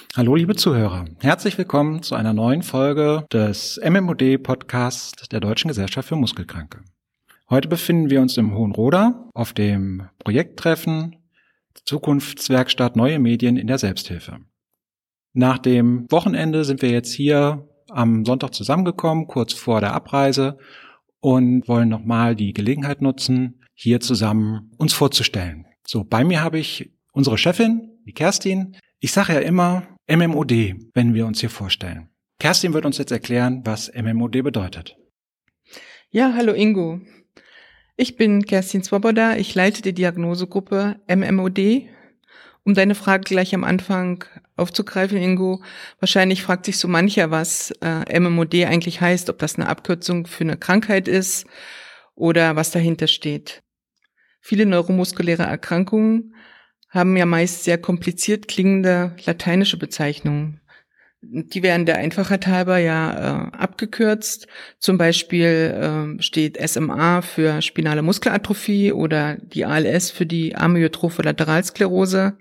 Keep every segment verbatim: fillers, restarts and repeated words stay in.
Hallo liebe Zuhörer, herzlich willkommen zu einer neuen Folge des M M O D-Podcasts der Deutschen Gesellschaft für Muskelkranke. Heute befinden wir uns im Hohenroda auf dem Projekttreffen Zukunftswerkstatt Neue Medien in der Selbsthilfe. Nach dem Wochenende sind wir jetzt hier am Sonntag zusammengekommen, kurz vor der Abreise, und wollen nochmal die Gelegenheit nutzen, hier zusammen uns vorzustellen. So, bei mir habe ich unsere Chefin, die Kerstin. Ich sage ja immer M M O D, wenn wir uns hier vorstellen. Kerstin wird uns jetzt erklären, was M M O D bedeutet. Ja, hallo Ingo. Ich bin Kerstin Swoboda, ich leite die Diagnosegruppe M M O D. Um deine Frage gleich am Anfang aufzugreifen, Ingo, wahrscheinlich fragt sich so mancher, was äh, M M O D eigentlich heißt, ob das eine Abkürzung für eine Krankheit ist oder was dahinter steht. Viele neuromuskuläre Erkrankungen haben ja meist sehr kompliziert klingende lateinische Bezeichnungen. Die werden der Einfachheit halber ja äh, abgekürzt. Zum Beispiel äh, steht S M A für spinale Muskelatrophie oder die A L S für die Amyotrophe Lateralsklerose.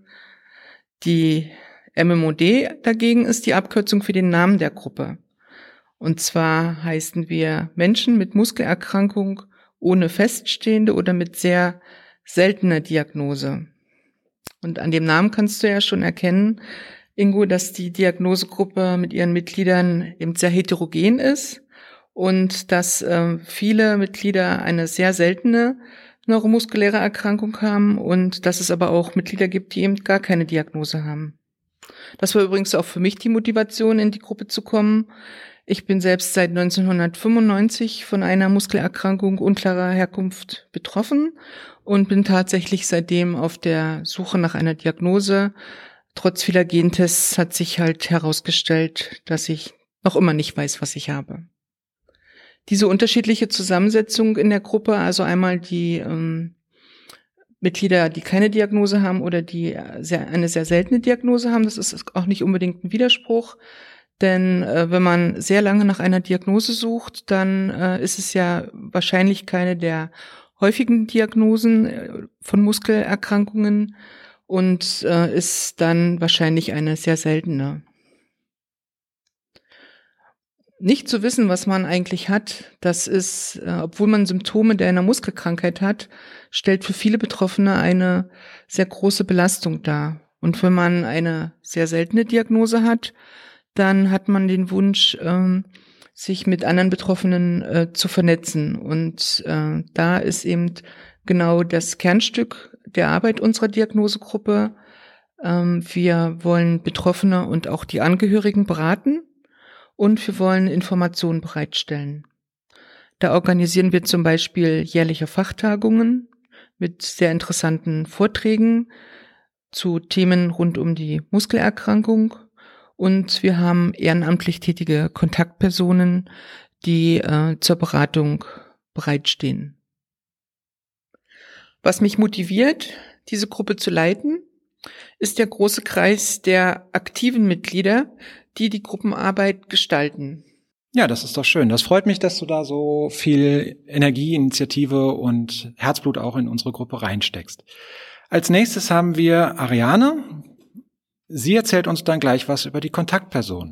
Die M M O D dagegen ist die Abkürzung für den Namen der Gruppe. Und zwar heißen wir Menschen mit Muskelerkrankung ohne feststehende oder mit sehr seltener Diagnose. Und an dem Namen kannst du ja schon erkennen, Ingo, dass die Diagnosegruppe mit ihren Mitgliedern eben sehr heterogen ist und dass äh, viele Mitglieder eine sehr seltene neuromuskuläre Erkrankung haben und dass es aber auch Mitglieder gibt, die eben gar keine Diagnose haben. Das war übrigens auch für mich die Motivation, in die Gruppe zu kommen. Ich bin selbst seit neunzehnhundertfünfundneunzig von einer Muskelerkrankung unklarer Herkunft betroffen und bin tatsächlich seitdem auf der Suche nach einer Diagnose. Trotz vieler Gentests hat sich halt herausgestellt, dass ich noch immer nicht weiß, was ich habe. Diese unterschiedliche Zusammensetzung in der Gruppe, also einmal die ähm, Mitglieder, die keine Diagnose haben oder die sehr, eine sehr seltene Diagnose haben, das ist auch nicht unbedingt ein Widerspruch. Denn äh, wenn man sehr lange nach einer Diagnose sucht, dann äh, ist es ja wahrscheinlich keine der häufigen Diagnosen äh, von Muskelerkrankungen und äh, ist dann wahrscheinlich eine sehr seltene. Nicht zu wissen, was man eigentlich hat, das ist, äh, obwohl man Symptome der einer Muskelkrankheit hat, stellt für viele Betroffene eine sehr große Belastung dar. Und wenn man eine sehr seltene Diagnose hat, dann hat man den Wunsch, ähm, sich mit anderen Betroffenen äh, zu vernetzen. Und äh, da ist eben genau das Kernstück der Arbeit unserer Diagnosegruppe. Ähm, wir wollen Betroffene und auch die Angehörigen beraten und wir wollen Informationen bereitstellen. Da organisieren wir zum Beispiel jährliche Fachtagungen mit sehr interessanten Vorträgen zu Themen rund um die Muskelerkrankung. Und wir haben ehrenamtlich tätige Kontaktpersonen, die äh, zur Beratung bereitstehen. Was mich motiviert, diese Gruppe zu leiten, ist der große Kreis der aktiven Mitglieder, die die Gruppenarbeit gestalten. Ja, das ist doch schön. Das freut mich, dass du da so viel Energie, Initiative und Herzblut auch in unsere Gruppe reinsteckst. Als nächstes haben wir Ariane. Sie erzählt uns dann gleich was über die Kontaktperson.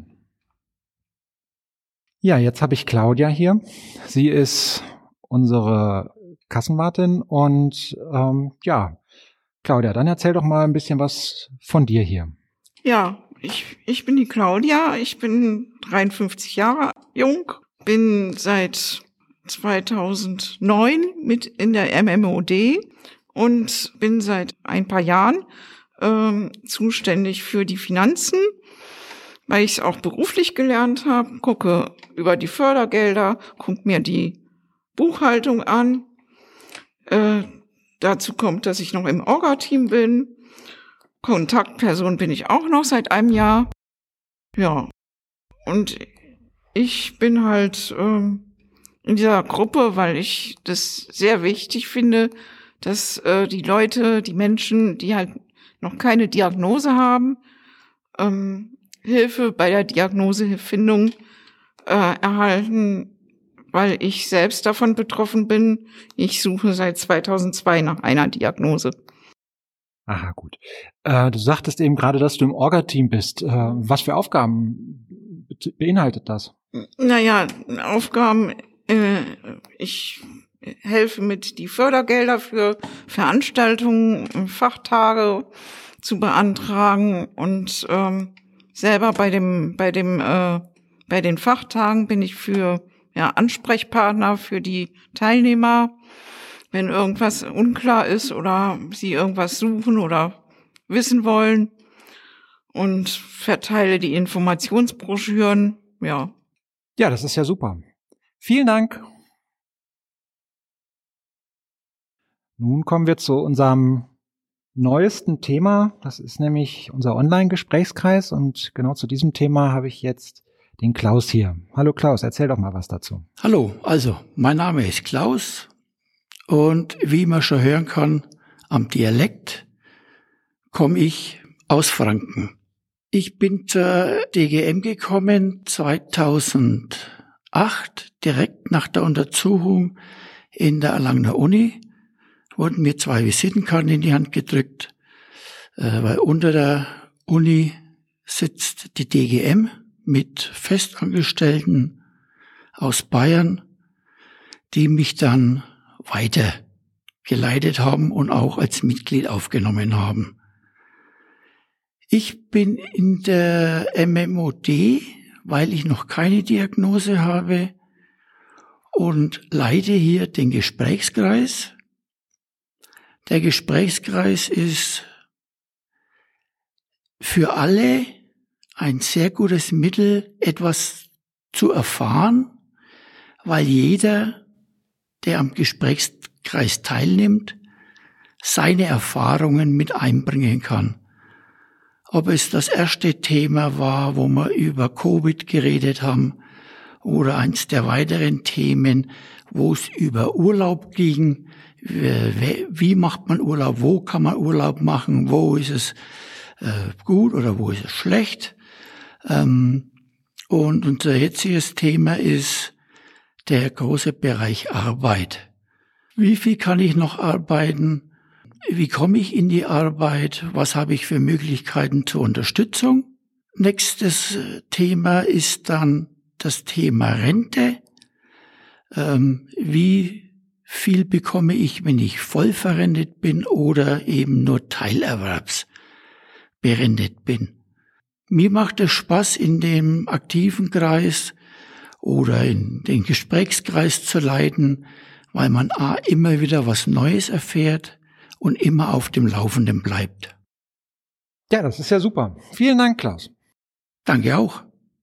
Ja, jetzt habe ich Claudia hier. Sie ist unsere Kassenwartin und ähm, ja, Claudia, dann erzähl doch mal ein bisschen was von dir hier. Ja, ich, ich bin die Claudia, ich bin dreiundfünfzig Jahre jung, bin seit zweitausendneun mit in der M M O D und bin seit ein paar Jahren ähm, zuständig für die Finanzen, weil ich es auch beruflich gelernt habe, gucke über die Fördergelder, gucke mir die Buchhaltung an. Äh, dazu kommt, dass ich noch im Orga-Team bin. Kontaktperson bin ich auch noch seit einem Jahr. Ja, und ich bin halt ähm, in dieser Gruppe, weil ich das sehr wichtig finde, dass äh, die Leute, die Menschen, die halt noch keine Diagnose haben, ähm, Hilfe bei der Diagnosefindung äh, erhalten, weil ich selbst davon betroffen bin. Ich suche seit zweitausendzwei nach einer Diagnose. Aha, gut. Äh, du sagtest eben gerade, dass du im Orga-Team bist. Äh, was für Aufgaben be- beinhaltet das? Naja, Aufgaben, äh, ich helfe mit, die Fördergelder für Veranstaltungen, Fachtage zu beantragen und ähm, selber bei dem, bei dem, äh, bei den Fachtagen bin ich für ja Ansprechpartner für die Teilnehmer. Wenn irgendwas unklar ist oder sie irgendwas suchen oder wissen wollen, und verteile die Informationsbroschüren, ja. Ja, das ist ja super. Vielen Dank. Nun kommen wir zu unserem neuesten Thema. Das ist nämlich unser Online-Gesprächskreis und genau zu diesem Thema habe ich jetzt den Klaus hier. Hallo Klaus, erzähl doch mal was dazu. Hallo, also mein Name ist Klaus. Und wie man schon hören kann, am Dialekt komme ich aus Franken. Ich bin zur D G M gekommen zweitausendacht, direkt nach der Untersuchung in der Erlangener Uni. Wurden mir zwei Visitenkarten in die Hand gedrückt, weil unter der Uni sitzt die D G M mit Festangestellten aus Bayern, die mich dann weiter geleitet haben und auch als Mitglied aufgenommen haben. Ich bin in der M M O D, weil ich noch keine Diagnose habe, und leite hier den Gesprächskreis. Der Gesprächskreis ist für alle ein sehr gutes Mittel, etwas zu erfahren, weil jeder, der am Gesprächskreis teilnimmt, seine Erfahrungen mit einbringen kann. Ob es das erste Thema war, wo wir über Covid geredet haben, oder eins der weiteren Themen, wo es über Urlaub ging. Wie macht man Urlaub? Wo kann man Urlaub machen? Wo ist es gut oder wo ist es schlecht? Und unser jetziges Thema ist der große Bereich Arbeit. Wie viel kann ich noch arbeiten? Wie komme ich in die Arbeit? Was habe ich für Möglichkeiten zur Unterstützung? Nächstes Thema ist dann das Thema Rente. Ähm, wie viel bekomme ich, wenn ich voll verrentet bin oder eben nur teilerwerbsberentet bin? Mir macht es Spaß, in dem aktiven Kreis oder in den Gesprächskreis zu leiten, weil man A, immer wieder was Neues erfährt und immer auf dem Laufenden bleibt. Ja, das ist ja super. Vielen Dank, Klaus. Danke auch.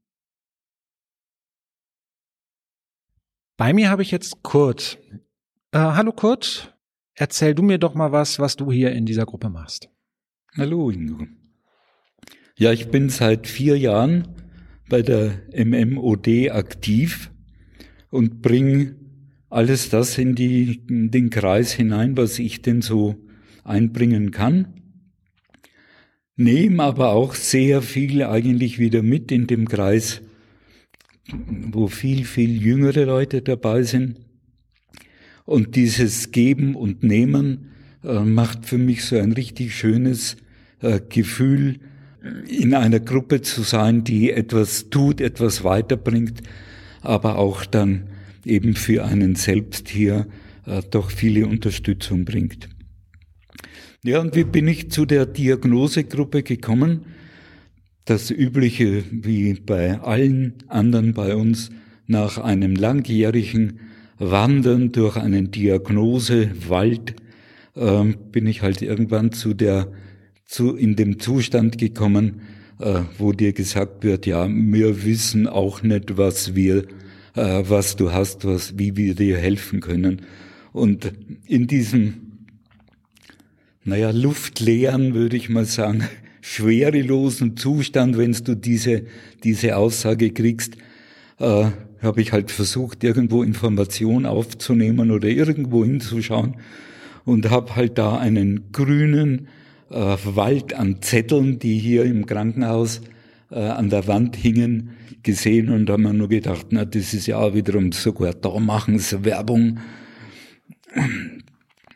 Bei mir habe ich jetzt Kurt. Äh, hallo Kurt, erzähl du mir doch mal was, was du hier in dieser Gruppe machst. Hallo Ingo. Ja, ich bin seit vier Jahren bei der M M O D aktiv und bringe alles das in, die, in den Kreis hinein, was ich denn so einbringen kann. Nehme aber auch sehr viel eigentlich wieder mit in dem Kreis, wo viel, viel jüngere Leute dabei sind. Und dieses Geben und Nehmen äh, macht für mich so ein richtig schönes äh, Gefühl, in einer Gruppe zu sein, die etwas tut, etwas weiterbringt, aber auch dann eben für einen selbst hier äh, doch viele Unterstützung bringt. Ja, und wie bin ich zu der Diagnosegruppe gekommen? Das Übliche, wie bei allen anderen bei uns, nach einem langjährigen Wandern durch einen Diagnosewald, äh, bin ich halt irgendwann zu der, zu, in dem Zustand gekommen, äh, wo dir gesagt wird, ja, wir wissen auch nicht, was wir, äh, was du hast, was, wie wir dir helfen können. Und in diesem, naja, luftleeren, würde ich mal sagen, schwerelosen Zustand, wenn du diese diese Aussage kriegst, äh, habe ich halt versucht, irgendwo Information aufzunehmen oder irgendwo hinzuschauen und habe halt da einen grünen äh, Wald an Zetteln, die hier im Krankenhaus äh, an der Wand hingen, gesehen und habe mir nur gedacht, na, das ist ja auch wiederum sogar, da machen sie Werbung.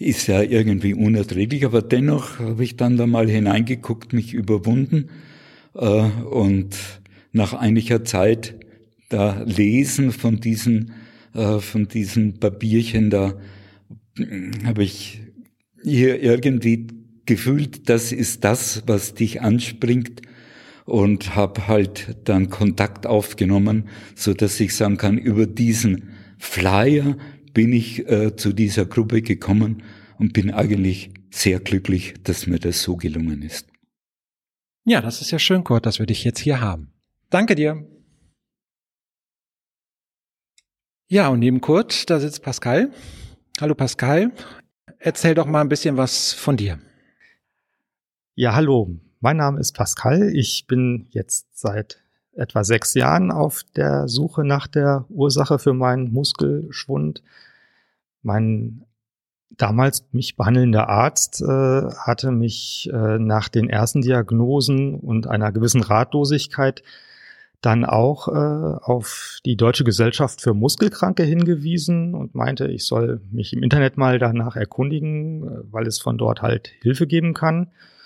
ist ja irgendwie unerträglich, aber dennoch habe ich dann da mal hineingeguckt, mich überwunden äh, und nach einiger Zeit da lesen von diesen äh, von diesen Papierchen da habe ich hier irgendwie gefühlt, das ist das, was dich anspringt, und habe halt dann Kontakt aufgenommen, so dass ich sagen kann, über diesen Flyer bin ich äh, zu dieser Gruppe gekommen und bin eigentlich sehr glücklich, dass mir das so gelungen ist. Ja, das ist ja schön, Kurt, dass wir dich jetzt hier haben. Danke dir. Ja, und neben Kurt, da sitzt Pascal. Hallo Pascal, erzähl doch mal ein bisschen was von dir. Ja, hallo, mein Name ist Pascal. Ich bin jetzt seit etwa sechs Jahren auf der Suche nach der Ursache für meinen Muskelschwund. Mein damals mich behandelnder Arzt äh, hatte mich äh, nach den ersten Diagnosen und einer gewissen Ratlosigkeit dann auch äh, auf die Deutsche Gesellschaft für Muskelkranke hingewiesen und meinte, ich soll mich im Internet mal danach erkundigen, äh, weil es von dort halt Hilfe geben kann.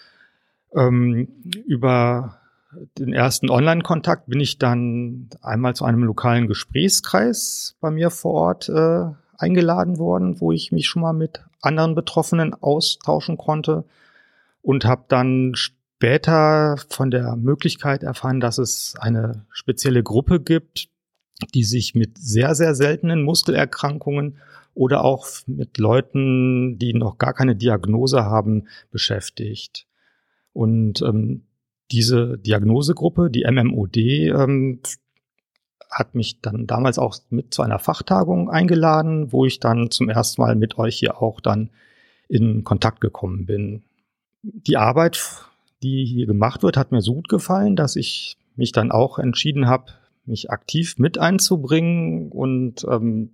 Ähm, über den ersten Online-Kontakt bin ich dann einmal zu einem lokalen Gesprächskreis bei mir vor Ort äh, eingeladen worden, wo ich mich schon mal mit anderen Betroffenen austauschen konnte und habe dann später von der Möglichkeit erfahren, dass es eine spezielle Gruppe gibt, die sich mit sehr, sehr seltenen Muskelerkrankungen oder auch mit Leuten, die noch gar keine Diagnose haben, beschäftigt. Und ähm, diese Diagnosegruppe, die M M O D, ähm, hat mich dann damals auch mit zu einer Fachtagung eingeladen, wo ich dann zum ersten Mal mit euch hier auch dann in Kontakt gekommen bin. Die Arbeit, die hier gemacht wird, hat mir so gut gefallen, dass ich mich dann auch entschieden habe, mich aktiv mit einzubringen und ähm,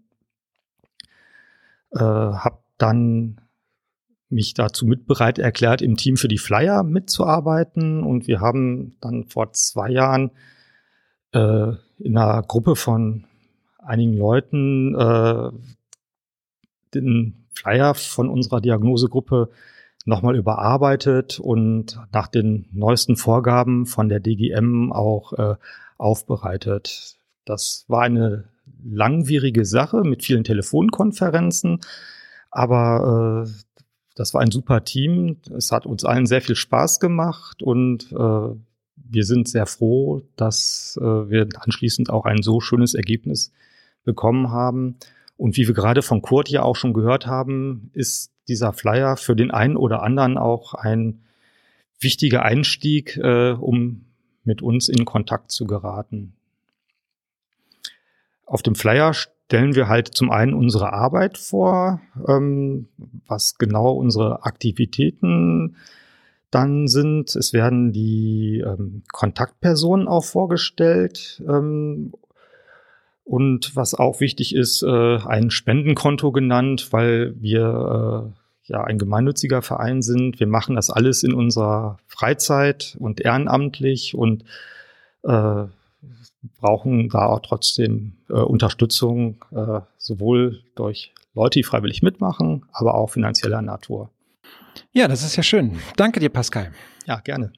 äh, habe dann mich dazu mitbereit erklärt, im Team für die Flyer mitzuarbeiten. Und wir haben dann vor zwei Jahren äh, in einer Gruppe von einigen Leuten äh, den Flyer von unserer Diagnosegruppe nochmal überarbeitet und nach den neuesten Vorgaben von der D G M auch äh, aufbereitet. Das war eine langwierige Sache mit vielen Telefonkonferenzen, aber äh, das war ein super Team. Es hat uns allen sehr viel Spaß gemacht und äh, wir sind sehr froh, dass äh, wir anschließend auch ein so schönes Ergebnis bekommen haben. Und wie wir gerade von Kurt ja auch schon gehört haben, ist dieser Flyer für den einen oder anderen auch ein wichtiger Einstieg, äh, um mit uns in Kontakt zu geraten. Auf dem Flyer stellen wir halt zum einen unsere Arbeit vor, ähm, was genau unsere Aktivitäten dann sind. Es werden die ähm, Kontaktpersonen auch vorgestellt. Ähm, und was auch wichtig ist, äh, ein Spendenkonto genannt, weil wir äh, ja ein gemeinnütziger Verein sind. Wir machen das alles in unserer Freizeit und ehrenamtlich und äh, brauchen da auch trotzdem äh, Unterstützung, äh, sowohl durch Leute, die freiwillig mitmachen, aber auch finanzieller Natur. Ja, das ist ja schön. Danke dir, Pascal. Ja, gerne.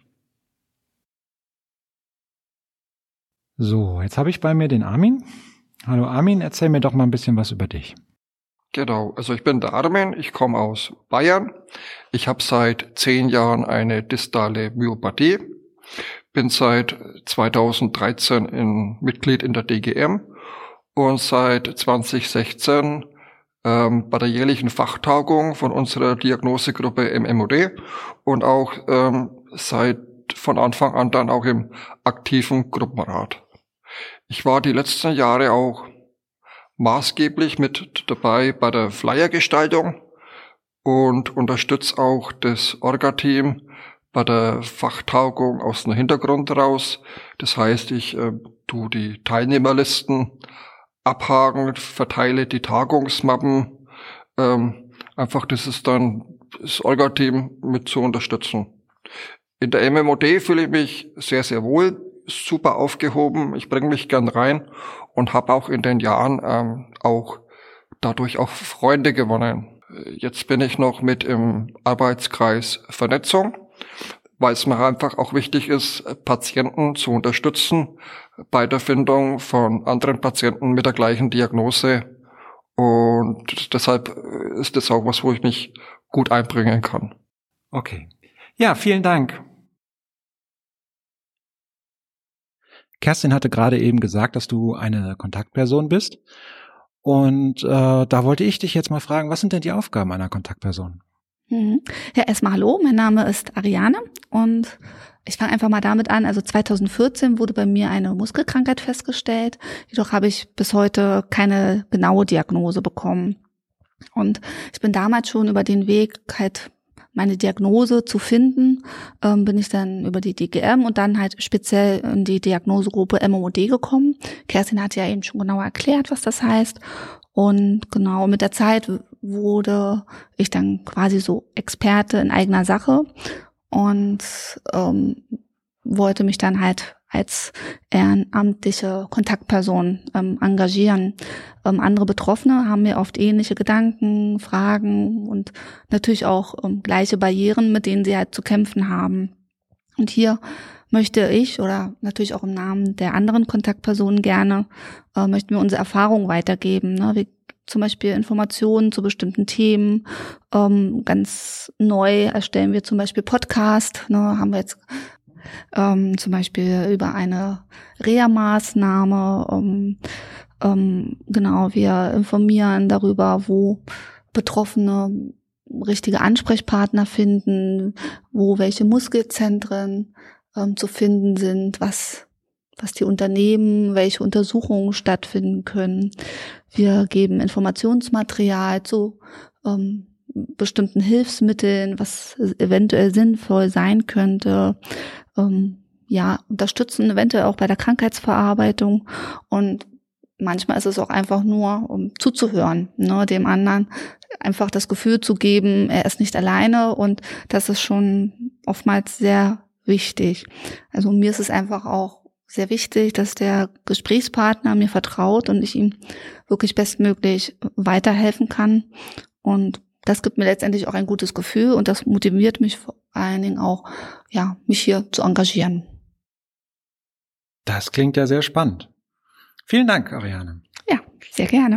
So, jetzt habe ich bei mir den Armin. Hallo Armin, erzähl mir doch mal ein bisschen was über dich. Genau, also ich bin der Armin, ich komme aus Bayern. Ich habe seit zehn Jahren eine distale Myopathie. Bin seit zweitausenddreizehn in, Mitglied in der D G M und seit zwanzig sechzehn ähm, bei der jährlichen Fachtagung von unserer Diagnosegruppe M M O D und auch ähm, seit von Anfang an dann auch im aktiven Gruppenrat. Ich war die letzten Jahre auch maßgeblich mit dabei bei der Flyergestaltung und unterstütze auch das Orga-Team bei der Fachtagung aus dem Hintergrund raus. Das heißt, ich äh, tue die Teilnehmerlisten abhaken, verteile die Tagungsmappen. Ähm, einfach, das ist dann das Orga-Team mit zu unterstützen. In der M M O D fühle ich mich sehr, sehr wohl, super aufgehoben. Ich bringe mich gern rein und habe auch in den Jahren ähm, auch dadurch auch Freunde gewonnen. Jetzt bin ich noch mit im Arbeitskreis Vernetzung, weil es mir einfach auch wichtig ist, Patienten zu unterstützen bei der Findung von anderen Patienten mit der gleichen Diagnose. Und deshalb ist das auch was, wo ich mich gut einbringen kann. Okay. Ja, vielen Dank. Kerstin hatte gerade eben gesagt, dass du eine Kontaktperson bist. Und äh, da wollte ich dich jetzt mal fragen, was sind denn die Aufgaben einer Kontaktperson? Mhm. Ja, erstmal hallo, mein Name ist Ariane und ich fange einfach mal damit an. Also zweitausendvierzehn wurde bei mir eine Muskelkrankheit festgestellt, jedoch habe ich bis heute keine genaue Diagnose bekommen. Und ich bin damals schon über den Weg, halt meine Diagnose zu finden, ähm, bin ich dann über die D G M und dann halt speziell in die Diagnosegruppe M M O D gekommen. Kerstin hat ja eben schon genauer erklärt, was das heißt. Und genau, mit der Zeit wurde ich dann quasi so Experte in eigener Sache und ähm, wollte mich dann halt als ehrenamtliche Kontaktperson ähm, engagieren. Ähm, andere Betroffene haben mir oft ähnliche Gedanken, Fragen und natürlich auch ähm, gleiche Barrieren, mit denen sie halt zu kämpfen haben. Und hier möchte ich oder natürlich auch im Namen der anderen Kontaktpersonen gerne, äh, möchten wir unsere Erfahrungen weitergeben. Ne? Wir zum Beispiel Informationen zu bestimmten Themen. Ähm, ganz neu erstellen wir zum Beispiel Podcast. Ne? Haben wir jetzt ähm, zum Beispiel über eine Reha-Maßnahme. Ähm, ähm, genau, wir informieren darüber, wo Betroffene richtige Ansprechpartner finden, wo welche Muskelzentren ähm, zu finden sind, was was die Unternehmen, welche Untersuchungen stattfinden können. Wir geben Informationsmaterial zu ähm, bestimmten Hilfsmitteln, was eventuell sinnvoll sein könnte. Ähm, ja, unterstützen eventuell auch bei der Krankheitsverarbeitung und manchmal ist es auch einfach nur, um zuzuhören, ne, dem anderen einfach das Gefühl zu geben, er ist nicht alleine und das ist schon oftmals sehr wichtig. Also mir ist es einfach auch sehr wichtig, dass der Gesprächspartner mir vertraut und ich ihm wirklich bestmöglich weiterhelfen kann. Und das gibt mir letztendlich auch ein gutes Gefühl und das motiviert mich vor allen Dingen auch, ja, mich hier zu engagieren. Das klingt ja sehr spannend. Vielen Dank, Ariane. Ja, sehr gerne.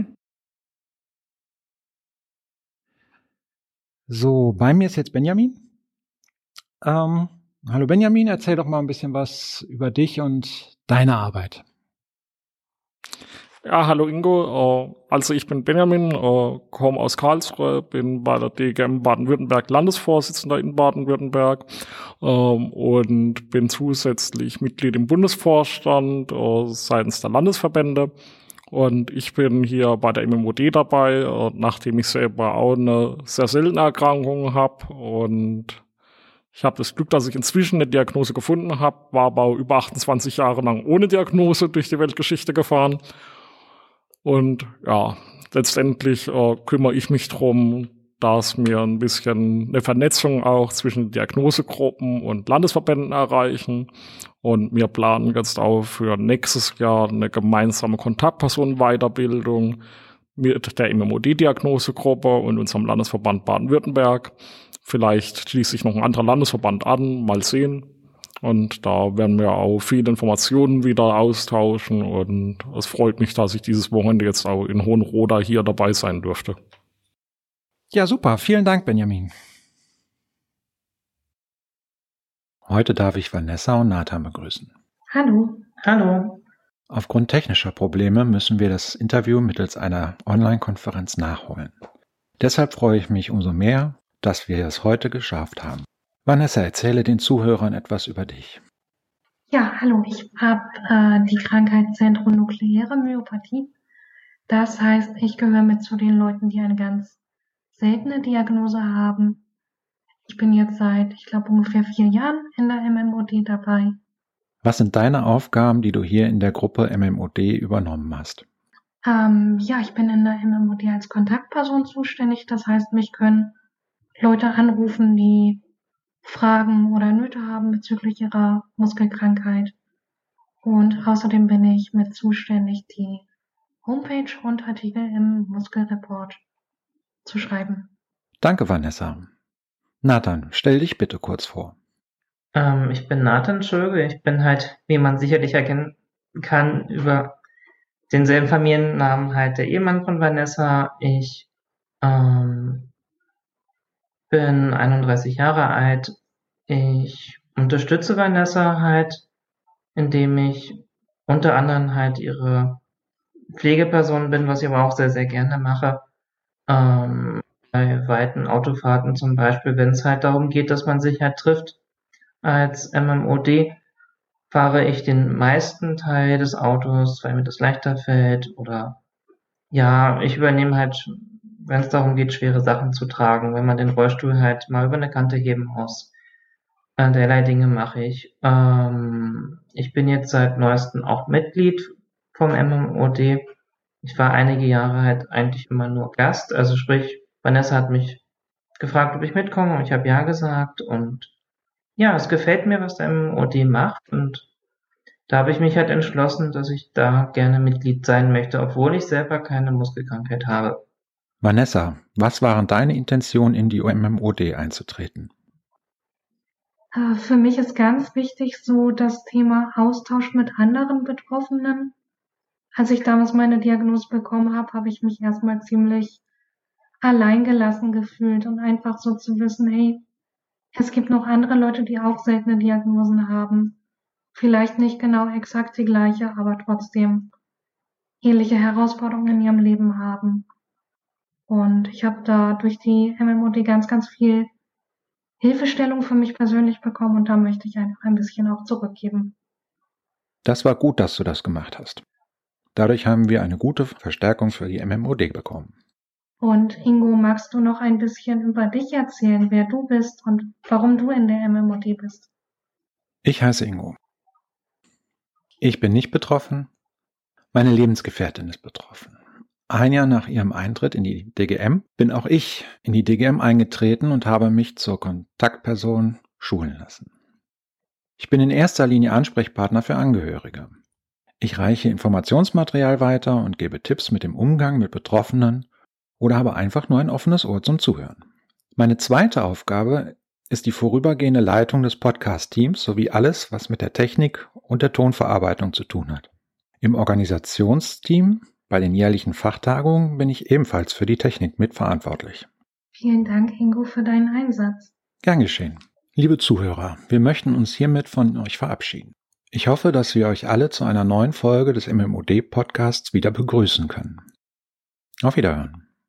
So, bei mir ist jetzt Benjamin. Ähm, hallo Benjamin, erzähl doch mal ein bisschen was über dich und deine Arbeit. Ja, hallo Ingo. Also ich bin Benjamin, komme aus Karlsruhe, bin bei der D G M Baden-Württemberg Landesvorsitzender in Baden-Württemberg und bin zusätzlich Mitglied im Bundesvorstand seitens der Landesverbände. Und ich bin hier bei der M M O D dabei, nachdem ich selber auch eine sehr seltene Erkrankung habe. Und ich habe das Glück, dass ich inzwischen eine Diagnose gefunden habe, war aber über achtundzwanzig Jahre lang ohne Diagnose durch die Weltgeschichte gefahren. Und ja, letztendlich äh, kümmere ich mich drum, dass wir ein bisschen eine Vernetzung auch zwischen Diagnosegruppen und Landesverbänden erreichen. Und wir planen jetzt auch für nächstes Jahr eine gemeinsame Kontaktpersonenweiterbildung mit der M M O D-Diagnosegruppe und unserem Landesverband Baden-Württemberg. Vielleicht schließt sich noch ein anderer Landesverband an, mal sehen. Und da werden wir auch viele Informationen wieder austauschen. Und es freut mich, dass ich dieses Wochenende jetzt auch in Hohenroda hier dabei sein durfte. Ja, super. Vielen Dank, Benjamin. Heute darf ich Vanessa und Nathan begrüßen. Hallo. Hallo. Aufgrund technischer Probleme müssen wir das Interview mittels einer Online-Konferenz nachholen. Deshalb freue ich mich umso mehr, dass wir es heute geschafft haben. Vanessa, erzähle den Zuhörern etwas über dich. Ja, hallo. Ich habe äh, die Krankheit Zentronukleäre Myopathie. Das heißt, ich gehöre mit zu den Leuten, die eine ganz seltene Diagnose haben. Ich bin jetzt seit, ich glaube, ungefähr vier Jahren in der M M O D dabei. Was sind deine Aufgaben, die du hier in der Gruppe M M O D übernommen hast? Ähm, ja, ich bin in der M M O D als Kontaktperson zuständig. Das heißt, mich können Leute anrufen, die Fragen oder Nöte haben bezüglich ihrer Muskelkrankheit. Und außerdem bin ich mit zuständig, die Homepage und Artikel im Muskelreport zu schreiben. Danke, Vanessa. Nathan, stell dich bitte kurz vor. Ähm, ich bin Nathan Schöge. Ich bin halt, wie man sicherlich erkennen kann, über denselben Familiennamen halt der Ehemann von Vanessa. Ich ähm, bin einunddreißig Jahre alt. Ich unterstütze Vanessa halt, indem ich unter anderem halt ihre Pflegeperson bin, was ich aber auch sehr, sehr gerne mache. Ähm, bei weiten Autofahrten zum Beispiel, wenn es halt darum geht, dass man sich halt trifft. Als M M O D fahre ich den meisten Teil des Autos, weil mir das leichter fällt. Oder ja, ich übernehme halt, wenn es darum geht, schwere Sachen zu tragen, wenn man den Rollstuhl halt mal über eine Kante heben muss. Äh, derlei Dinge mache ich. Ähm, ich bin jetzt seit neuestem auch Mitglied vom M M O D. Ich war einige Jahre halt eigentlich immer nur Gast. Also sprich, Vanessa hat mich gefragt, ob ich mitkomme, und ich habe ja gesagt. Und ja, es gefällt mir, was der M M O D macht. Und da habe ich mich halt entschlossen, dass ich da gerne Mitglied sein möchte, obwohl ich selber keine Muskelkrankheit habe. Vanessa, was waren deine Intentionen, in die M M O D einzutreten? Für mich ist ganz wichtig so das Thema Austausch mit anderen Betroffenen. Als ich damals meine Diagnose bekommen habe, habe ich mich erstmal ziemlich alleingelassen gefühlt und einfach so zu wissen, hey, es gibt noch andere Leute, die auch seltene Diagnosen haben. Vielleicht nicht genau exakt die gleiche, aber trotzdem ähnliche Herausforderungen in ihrem Leben haben. Und ich habe da durch die M M O D ganz, ganz viel Hilfestellung für mich persönlich bekommen, und da möchte ich einfach ein bisschen auch zurückgeben. Das war gut, dass du das gemacht hast. Dadurch haben wir eine gute Verstärkung für die M M O D bekommen. Und Ingo, magst du noch ein bisschen über dich erzählen, wer du bist und warum du in der M M O D bist? Ich heiße Ingo. Ich bin nicht betroffen. Meine Lebensgefährtin ist betroffen. Ein Jahr nach ihrem Eintritt in die D G M bin auch ich in die D G M eingetreten und habe mich zur Kontaktperson schulen lassen. Ich bin in erster Linie Ansprechpartner für Angehörige. Ich reiche Informationsmaterial weiter und gebe Tipps mit dem Umgang mit Betroffenen oder habe einfach nur ein offenes Ohr zum Zuhören. Meine zweite Aufgabe ist die vorübergehende Leitung des Podcast-Teams sowie alles, was mit der Technik und der Tonverarbeitung zu tun hat. Im Organisationsteam bei den jährlichen Fachtagungen bin ich ebenfalls für die Technik mitverantwortlich. Vielen Dank, Ingo, für deinen Einsatz. Gern geschehen. Liebe Zuhörer, wir möchten uns hiermit von euch verabschieden. Ich hoffe, dass wir euch alle zu einer neuen Folge des M M O D-Podcasts wieder begrüßen können. Auf Wiederhören.